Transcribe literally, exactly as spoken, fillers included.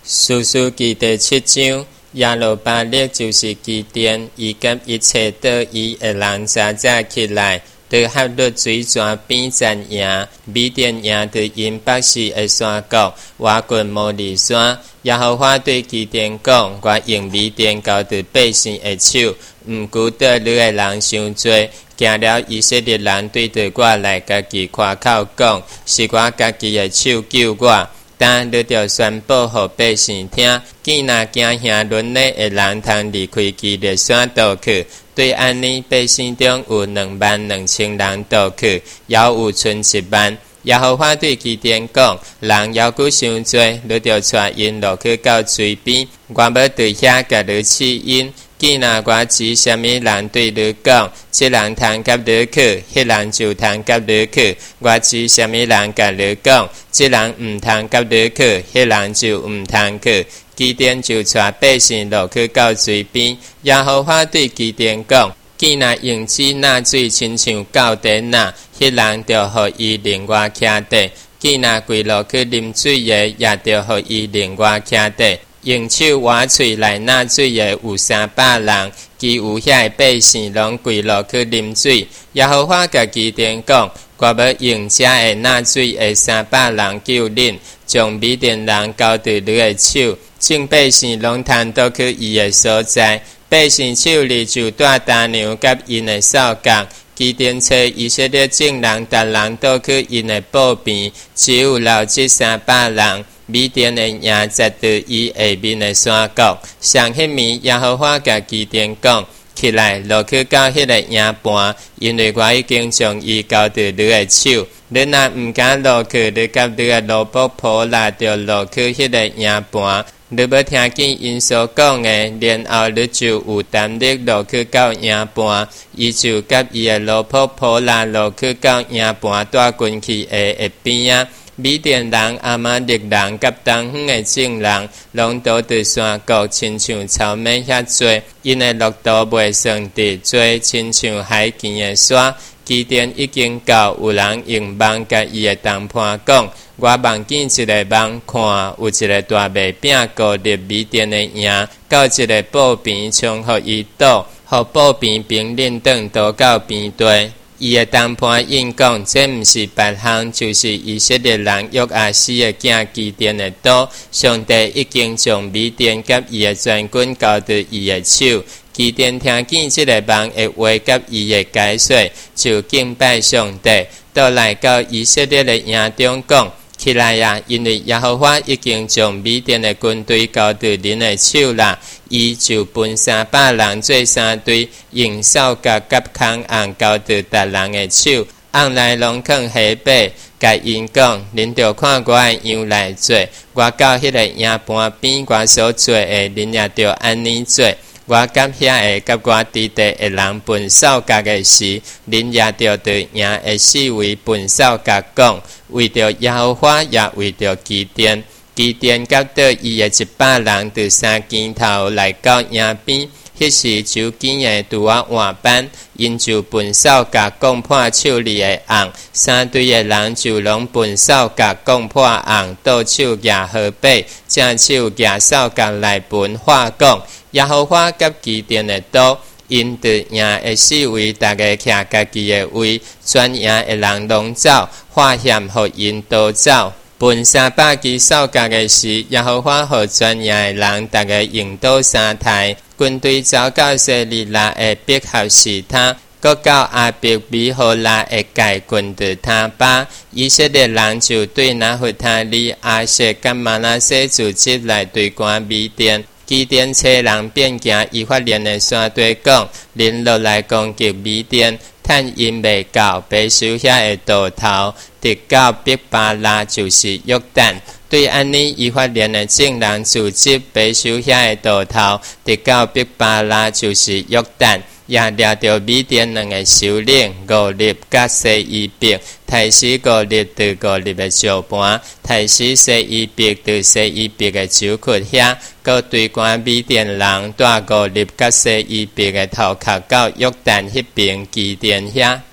士师記第七章，耶路巴力就是基甸，伊甲一切得伊的人早早起來，在哈律水泉邊戰贏，米甸贏在因北西的山谷，挖過摩利山。耶和華對基甸講：我用米甸交在百姓的手，毋顧得你的人傷多。行了以色列人對着我來家己誇口講，是我家己的手救我。但你著宣布予百姓聽，見若驚嚇鄰里的人通離開基列山倒去。對安尼，百姓中有兩萬兩千人倒去，也有剩一萬。耶和華對基甸講：人猶佫傷多，你著帶因落去到水邊，我要對遐甲你試因。見若我指什麼人對你講，這人通甲你去，迄人就通甲你去；我指什麼人甲你講，這人毋通甲你去，迄人就毋通去。基甸就帶百姓落去到水邊，耶和華對基甸講：見若用紙納水，親像到底那，迄人就予伊另外徛底；見若跪落去啉水的，也就予伊另外徛底。用手挖喙來納水的有三百人，其餘遐百姓攏跪落去啉水。耶和華甲基甸講：我要用這個納水的三百人救恁，將米甸人交在你的手，眾百姓攏通倒去伊的所在。百姓手裡就帶大牛甲因的掃角。基甸找以色列眾人，逐人倒去因的布邊，只有留這三百人。米甸的營在對伊下面的山谷，上迄暝耶和華甲基甸講：起來，落去到迄個營盤，因為我已經將伊交在你的手。你若毋敢落去，你甲你的奴僕普拉就落去迄個營盤。你要聽見因所講的，然後你就有膽力落去到營盤。伊就甲伊的奴僕普拉落去到營盤帶進去的下邊啊。米甸人、亞瑪力人甲東方的眾人，攏倒在山谷，親像草莓遐多，因的落度袂算得多，親像海邊的沙。基甸已經到，有人用網甲伊的同伴講：我望見一個網，看有一個大麥餅高入米甸的營，到一個布邊，衝予伊倒，予布邊平恁轉倒到邊地。伊的同伴應講：這毋是別項，就是以色列人約阿斯的囝基甸的刀。上帝已經將米甸甲伊的全軍交在伊的手。基甸聽見這個網的話甲伊的解說，就敬拜上帝，倒來到以色列的營中講：起來啊！因為耶和華已經將米甸的軍隊交在恁的手啦。伊就分三百人做三隊，用掃角甲空紅交在逐人的手，紅來攏囥下背。甲因講：恁著看我的樣來做，我到迄個營盤邊，我所做的，恁也著安尼做。我甲遐個甲我弟弟的人分掃角的時，恁也著對營的四圍分掃角講，為着耶和華，也為着基甸。基甸甲倒伊的一百人，từ三更頭來到營邊，迄時酒井的拄啊換班，因就分掃角講破手裡的紅，三隊的人就攏分掃角講破紅，倒手舉河背，正手舉掃角來分話講。耶和華甲基甸的刀，因對營的四圍，大家徛家己的位，全營的人攏走，化險予因都走。分三百支掃角的時，耶和華予全營的人，大家用刀三台，軍隊走到西利拉的伯合示他，閣到阿伯米荷拉的界軍的他巴。以色列人就對拿弗他利、亞設甲瑪拿西組織來對抗米甸。基甸找人變行以法蓮的山地講，恁落來攻擊米甸，趁因未到，白手遐的渡頭，直到伯巴拉，就是約旦。對安尼，以法蓮的眾人組織白手遐的渡頭，直到伯巴拉，就是約旦。也掠着米甸兩個首領，五立甲西伊伯，提死五立對五立的石盤，提死西伊伯對西伊伯的酒窟遐，閣對關米甸人帶五立甲西伊伯的頭殼到約旦迄邊基甸遐。